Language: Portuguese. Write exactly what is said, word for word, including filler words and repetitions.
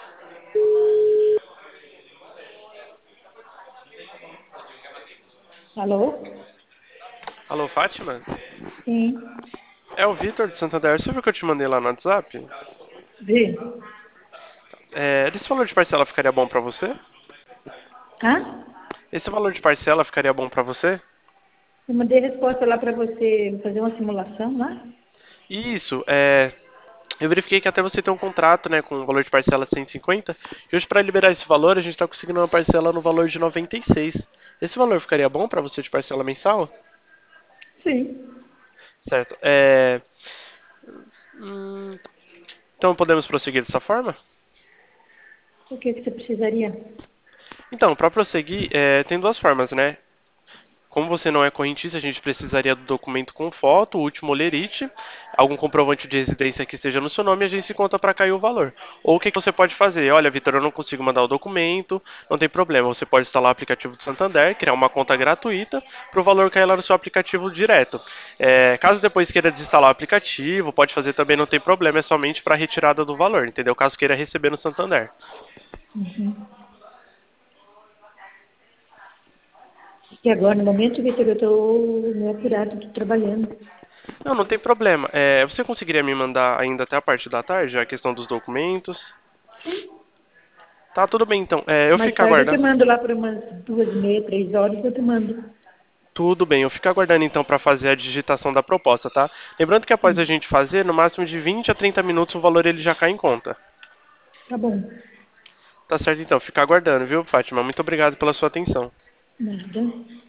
Alô? Alô, Fátima? Sim. É o Vitor de Santander. Você viu que eu te mandei lá no WhatsApp? Vê. É, esse valor de parcela ficaria bom pra você? Hã? Esse valor de parcela ficaria bom pra você? Eu mandei resposta lá para você fazer uma simulação lá. Isso, é. Eu verifiquei que até você tem um contrato, né, com um valor de parcela cento e cinquenta. E hoje, para liberar esse valor, a gente está conseguindo uma parcela no valor de noventa e seis. Esse valor ficaria bom para você de parcela mensal? Sim. Certo. É... hum, Então podemos prosseguir dessa forma? O que que você precisaria? Então, para prosseguir, é, tem duas formas, né? Como você não é correntista, a gente precisaria do documento com foto, o último olerite, algum comprovante de residência que esteja no seu nome e a gente se conta para cair o valor. Ou o que que você pode fazer? Olha, Vitor, eu não consigo mandar o documento, não tem problema. Você pode instalar o aplicativo do Santander, criar uma conta gratuita para o valor cair lá no seu aplicativo direto. É, caso depois queira desinstalar o aplicativo, pode fazer também, não tem problema, é somente para retirada do valor, entendeu? Caso queira receber no Santander. Uhum. E agora, no momento, Vitor, eu estou meio apurado, estou trabalhando. Não, não tem problema. É, você conseguiria me mandar ainda até a parte da tarde a questão dos documentos? Sim. Tá, tudo bem então. É, eu Mais fico tarde eu te aguardando. mando lá por umas duas e meia, três horas, eu te mando. Tudo bem, eu fico aguardando então para fazer a digitação da proposta, tá? Lembrando que após a Sim. gente fazer, no máximo de vinte a trinta minutos o valor ele já cai em conta. Tá bom. Tá certo então, fica aguardando, viu, Fátima? Muito obrigado pela sua atenção. Nada.